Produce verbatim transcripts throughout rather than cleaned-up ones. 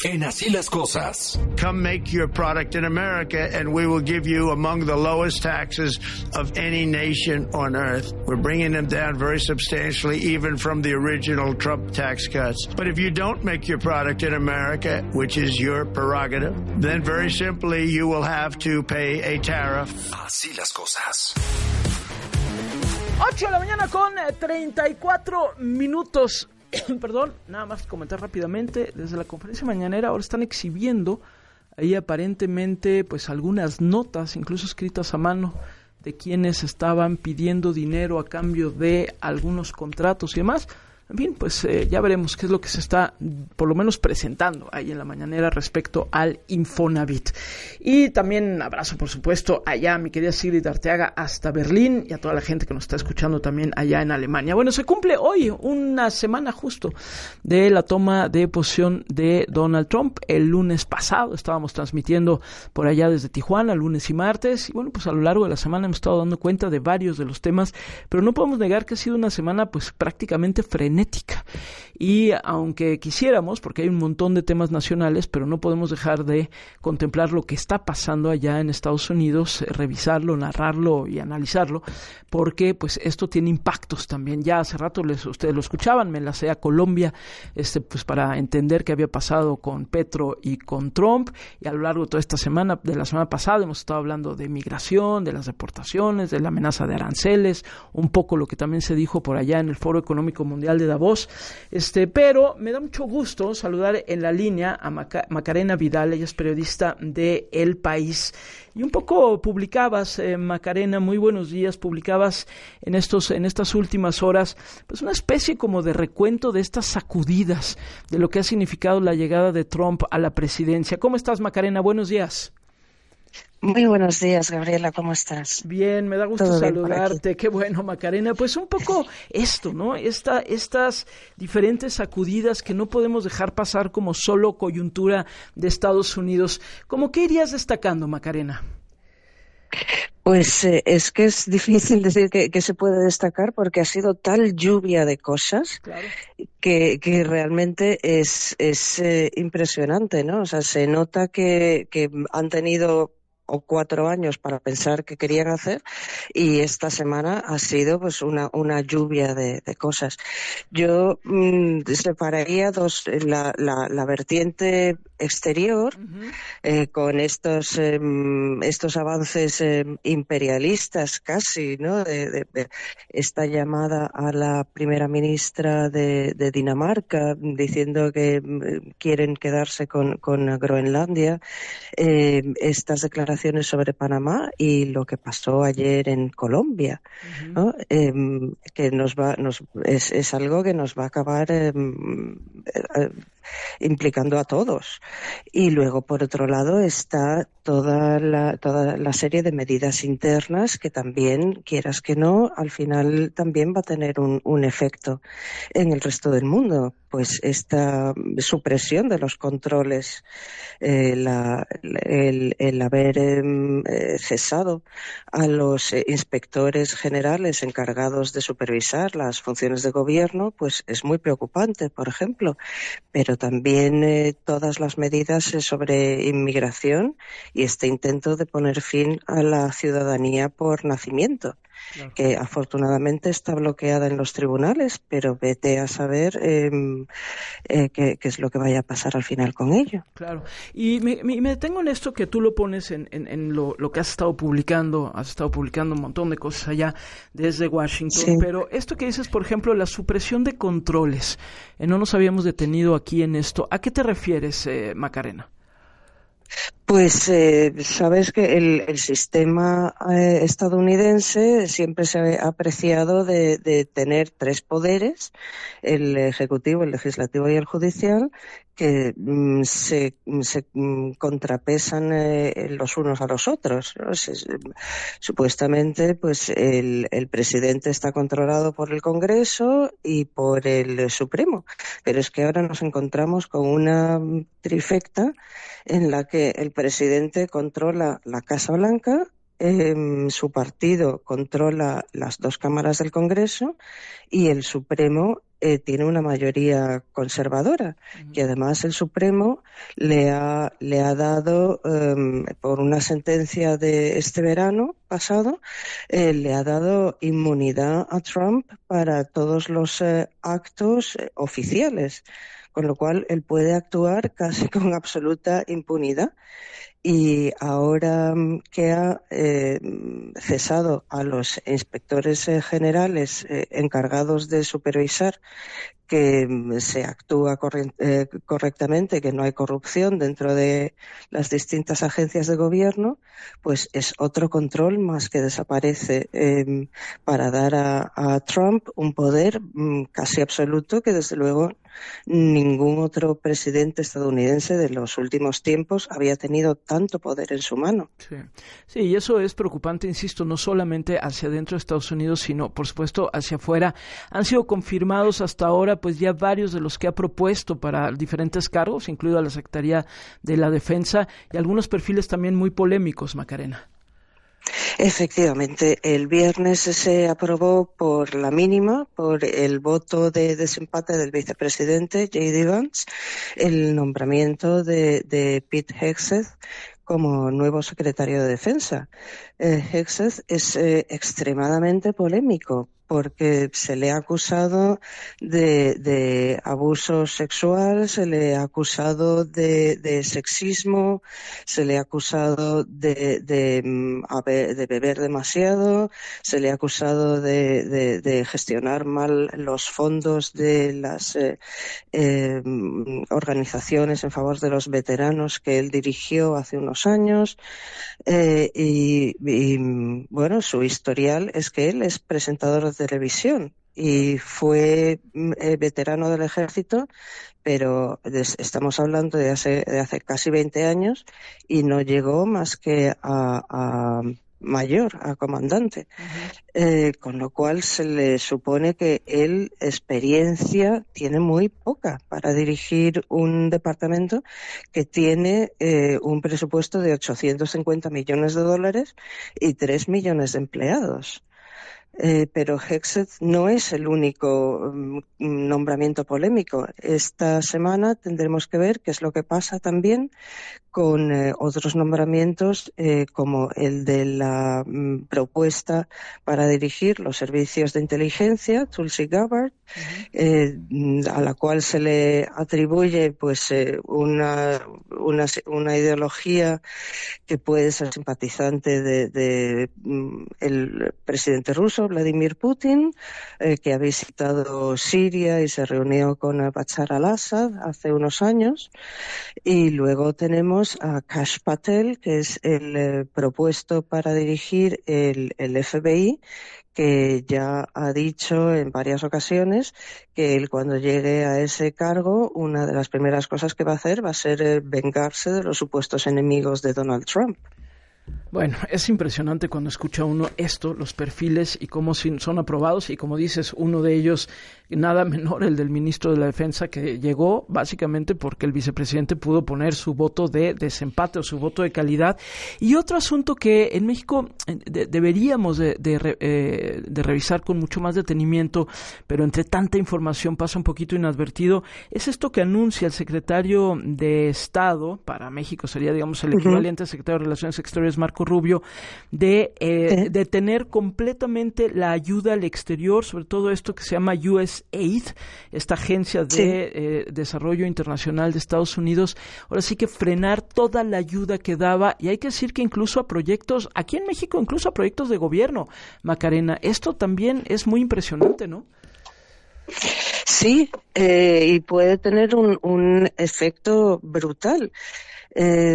En Así las Cosas. Come make your product in America and we will give you among the lowest taxes of any nation on earth. We're bringing them down very substantially, even from the original Trump tax cuts. But if you don't make your product in America, which is your prerogative, then very simply you will have to pay a tariff. Así las cosas. ocho de la mañana con treinta y cuatro minutos. Perdón, nada más comentar rápidamente. Desde la conferencia mañanera ahora están exhibiendo ahí aparentemente pues algunas notas, incluso escritas a mano, de quienes estaban pidiendo dinero a cambio de algunos contratos y demás. En fin, pues eh, ya veremos qué es lo que se está por lo menos presentando ahí en la mañanera respecto al Infonavit. Y también abrazo, por supuesto, allá a mi querida Sigrid Arteaga hasta Berlín y a toda la gente que nos está escuchando también allá en Alemania. Bueno, se cumple hoy una semana justo de la toma de posición de Donald Trump. El lunes pasado estábamos transmitiendo por allá desde Tijuana, lunes y martes. Y bueno, pues a lo largo de la semana hemos estado dando cuenta de varios de los temas, pero no podemos negar que ha sido una semana pues prácticamente frenética. Y aunque quisiéramos, porque hay un montón de temas nacionales, pero no podemos dejar de contemplar lo que está pasando allá en Estados Unidos, revisarlo, narrarlo y analizarlo, porque pues esto tiene impactos también. Ya hace rato les, ustedes lo escuchaban, me enlacé a Colombia este, pues para entender qué había pasado con Petro y con Trump, y a lo largo de toda esta semana, de la semana pasada, hemos estado hablando de migración, de las deportaciones, de la amenaza de aranceles, un poco lo que también se dijo por allá en el Foro Económico Mundial de Davos. Este, pero me da mucho gusto saludar en la línea a Maca- Macarena Vidal. Ella es periodista de El País. Y un poco publicabas, eh, Macarena, muy buenos días, publicabas en estos, en estas últimas horas, pues una especie como de recuento de estas sacudidas, de lo que ha significado la llegada de Trump a la presidencia. ¿Cómo estás, Macarena? Buenos días. Muy buenos días, Gabriela, ¿cómo estás? Bien, me da gusto saludarte, qué bueno, Macarena. Pues un poco esto, ¿no? Esta, estas diferentes sacudidas que no podemos dejar pasar como solo coyuntura de Estados Unidos. ¿Cómo qué irías destacando, Macarena? Pues eh, es que es difícil decir que, que se puede destacar porque ha sido tal lluvia de cosas, claro, que, que realmente es, es eh, impresionante, ¿no? O sea, se nota que, que han tenido o cuatro años para pensar qué querían hacer, y esta semana ha sido pues una una lluvia de, de cosas. Yo mmm, separaría dos, la, la, la vertiente exterior, uh-huh, eh, con estos eh, estos avances eh, imperialistas casi, ¿no? De, de, de esta llamada a la primera ministra de, de Dinamarca diciendo que eh, quieren quedarse con, con Groenlandia, eh, estas declaraciones sobre Panamá y lo que pasó ayer en Colombia, uh-huh, ¿no? Eh, que nos va, nos es, es algo que nos va a acabar eh, eh, implicando a todos. Y luego, por otro lado, está toda la, toda la serie de medidas internas que también, quieras que no, al final también va a tener un, un efecto en el resto del mundo. Pues esta supresión de los controles, eh, la, el, el haber eh, cesado a los eh, inspectores generales encargados de supervisar las funciones de gobierno, pues es muy preocupante, por ejemplo. Pero también eh, todas las medidas eh, sobre inmigración y este intento de poner fin a la ciudadanía por nacimiento, claro, que afortunadamente está bloqueada en los tribunales, pero vete a saber eh, eh, qué, qué es lo que vaya a pasar al final con ello. Claro, y me, me, me detengo en esto que tú lo pones en, en, en lo, lo que has estado publicando, has estado publicando un montón de cosas allá desde Washington, sí, pero esto que dices, por ejemplo, la supresión de controles, eh, no nos habíamos detenido aquí en esto. ¿A qué te refieres, eh, Macarena? Pues eh, sabes que el, el sistema eh, estadounidense siempre se ha apreciado de, de tener tres poderes, el ejecutivo, el legislativo y el judicial, que mm, se, se mm, contrapesan eh, los unos a los otros, ¿no? Se, supuestamente, pues el, el presidente está controlado por el Congreso y por el Supremo, pero es que ahora nos encontramos con una trifecta en la que el presidente controla la Casa Blanca, eh, su partido controla las dos cámaras del Congreso y el Supremo eh, tiene una mayoría conservadora, uh-huh. que además el Supremo le ha, le ha dado, um, por una sentencia de este verano pasado, eh, le ha dado inmunidad a Trump para todos los eh, actos eh, oficiales, con lo cual él puede actuar casi con absoluta impunidad. Y ahora que ha eh, cesado a los inspectores eh, generales eh, encargados de supervisar que se actúa corre- eh, correctamente, que no hay corrupción dentro de las distintas agencias de gobierno, pues es otro control más que desaparece eh, para dar a, a Trump un poder mm, casi absoluto que desde luego ningún otro presidente estadounidense de los últimos tiempos había tenido tanto poder en su mano. Sí, sí, y eso es preocupante, insisto, no solamente hacia dentro de Estados Unidos, sino, por supuesto, hacia afuera. Han sido confirmados hasta ahora, pues ya varios de los que ha propuesto para diferentes cargos, incluida la Secretaría de la Defensa, y algunos perfiles también muy polémicos, Macarena. Efectivamente, el viernes se aprobó por la mínima, por el voto de desempate del vicepresidente J D Vance, el nombramiento de, de Pete Hegseth como nuevo secretario de Defensa. Eh, Hegseth es eh, extremadamente polémico porque se le ha acusado de, de abuso sexual, se le ha acusado de, de sexismo, se le ha acusado de, de, de beber demasiado, se le ha acusado de, de, de gestionar mal los fondos de las eh, eh, organizaciones en favor de los veteranos que él dirigió hace unos años. Eh, y, y, bueno, su historial es que él es presentador de televisión y fue eh, veterano del ejército, pero des, estamos hablando de hace, de hace casi veinte años y no llegó más que a, a mayor, a comandante. Uh-huh. Eh, con lo cual se le supone que él experiencia tiene muy poca para dirigir un departamento que tiene eh, un presupuesto de ochocientos cincuenta millones de dólares y tres millones de empleados. Eh, pero Hegseth no es el único um, nombramiento polémico. Esta semana tendremos que ver qué es lo que pasa también con eh, otros nombramientos eh, como el de la um, propuesta para dirigir los servicios de inteligencia, Tulsi Gabbard, uh-huh. eh, a la cual se le atribuye pues eh, una, una, una ideología que puede ser simpatizante de, de um, el presidente ruso, Vladimir Putin, eh, que ha visitado Siria y se reunió con Bashar al-Assad hace unos años. Y luego tenemos a Kash Patel, que es el eh, propuesto para dirigir el, el F B I, que ya ha dicho en varias ocasiones que él, cuando llegue a ese cargo, una de las primeras cosas que va a hacer va a ser eh, vengarse de los supuestos enemigos de Donald Trump. Bueno, es impresionante cuando escucha uno esto, los perfiles y cómo son aprobados, y como dices, uno de ellos, nada menor, el del ministro de la Defensa, que llegó básicamente porque el vicepresidente pudo poner su voto de desempate o su voto de calidad. Y otro asunto que en México de, deberíamos de, de, eh, de revisar con mucho más detenimiento, pero entre tanta información pasa un poquito inadvertido, es esto que anuncia el secretario de Estado para México, sería digamos el equivalente al secretario de Relaciones Exteriores, Marco Rubio, de eh, detener completamente la ayuda al exterior, sobre todo esto que se llama U S A I D, esta agencia de sí. eh, desarrollo internacional de Estados Unidos. Ahora sí que frenar toda la ayuda que daba, y hay que decir que incluso a proyectos, aquí en México, incluso a proyectos de gobierno, Macarena. Esto también es muy impresionante, ¿no? Sí, eh, y puede tener un, un efecto brutal. Eh,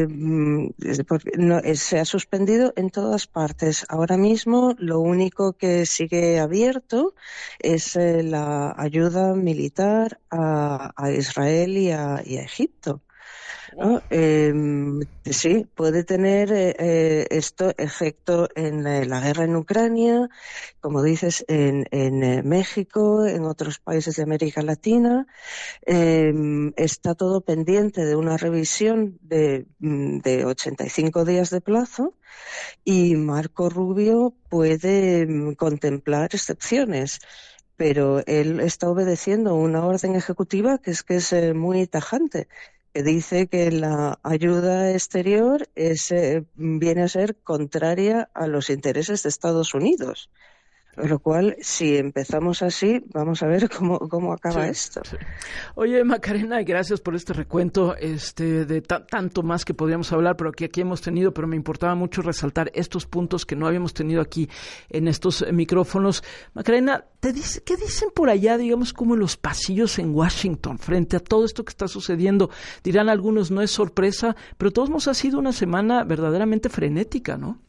no, se ha suspendido en todas partes. Ahora mismo lo único que sigue abierto es eh, la ayuda militar a, a Israel y a, y a Egipto. ¿no? Eh, sí, puede tener eh, esto efecto en la, la guerra en Ucrania, como dices, en, en eh, México, en otros países de América Latina. Eh, está todo pendiente de una revisión de, de ochenta y cinco días de plazo, y Marco Rubio puede contemplar excepciones, pero él está obedeciendo una orden ejecutiva que es que es eh, muy tajante, que dice que la ayuda exterior es, eh, viene a ser contraria a los intereses de Estados Unidos. Con lo cual, si empezamos así, vamos a ver cómo, cómo acaba sí, esto. Sí. Oye, Macarena, gracias por este recuento este, de ta- tanto más que podríamos hablar, pero que aquí hemos tenido, pero me importaba mucho resaltar estos puntos que no habíamos tenido aquí en estos micrófonos. Macarena, ¿te dice, ¿qué dicen por allá, digamos, como en los pasillos en Washington, frente a todo esto que está sucediendo? Dirán algunos, no es sorpresa, pero todos modos ha sido una semana verdaderamente frenética, ¿no?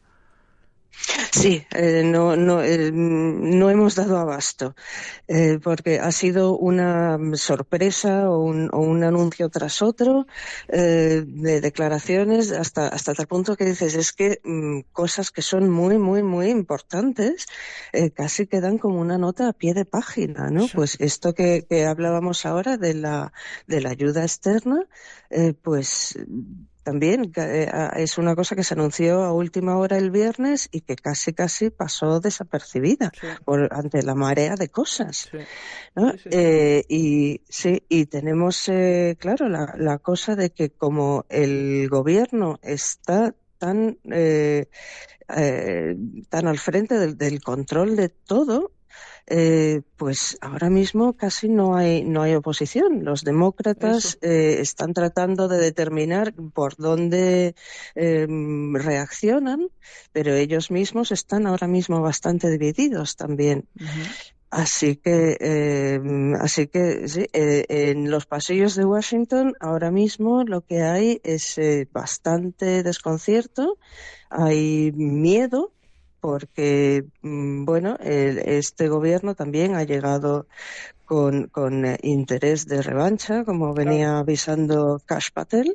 Sí, eh, no, no, eh, no hemos dado abasto, eh, porque ha sido una sorpresa o un, o un anuncio tras otro eh, de declaraciones hasta, hasta tal punto que dices, es que mmm, cosas que son muy, muy, muy importantes eh, casi quedan como una nota a pie de página, ¿no? Sí. Pues esto que, que hablábamos ahora de la, de la ayuda externa, eh, pues... También es una cosa que se anunció a última hora el viernes y que casi casi pasó desapercibida sí. por, ante la marea de cosas, sí. ¿no? Sí, sí, sí. Eh, y sí, y tenemos eh, claro la, la cosa de que como el gobierno está tan eh, eh, tan al frente del, del control de todo. Eh, pues ahora mismo casi no hay no hay oposición. Los demócratas eh, están tratando de determinar por dónde eh, reaccionan, pero ellos mismos están ahora mismo bastante divididos también. Uh-huh. Así que, eh, así que sí, eh, en los pasillos de Washington ahora mismo lo que hay es eh, bastante desconcierto, hay miedo. Porque, bueno, el, este gobierno también ha llegado con, con eh, interés de revancha, como venía avisando Kash Patel.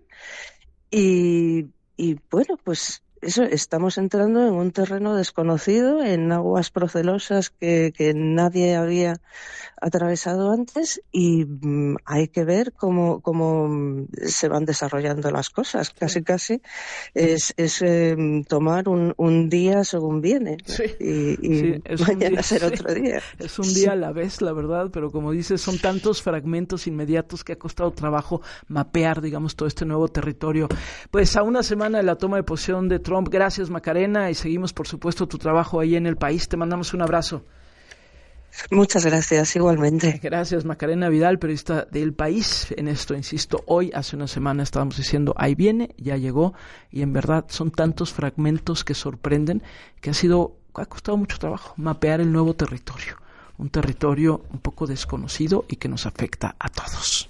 Y, y, bueno, pues eso, estamos entrando en un terreno desconocido, en aguas procelosas que, que nadie había atravesado antes, y mm, hay que ver cómo, cómo se van desarrollando las cosas. Casi, casi es, es eh, tomar un, un día según viene, ¿no? Sí. y, y sí, es mañana día, ser otro sí. día. Es un día sí. a la vez, la verdad, pero como dices, son tantos fragmentos inmediatos que ha costado trabajo mapear, digamos, todo este nuevo territorio. Pues a una semana de la toma de posesión de Trump. Gracias, Macarena, y seguimos, por supuesto, tu trabajo ahí en el país. Te mandamos un abrazo. Muchas gracias, igualmente. Gracias, Macarena Vidal, periodista del País. En esto, insisto, hoy, hace una semana estábamos diciendo, ahí viene, ya llegó, y en verdad son tantos fragmentos que sorprenden que ha sido, ha costado mucho trabajo mapear el nuevo territorio. Un territorio un poco desconocido y que nos afecta a todos.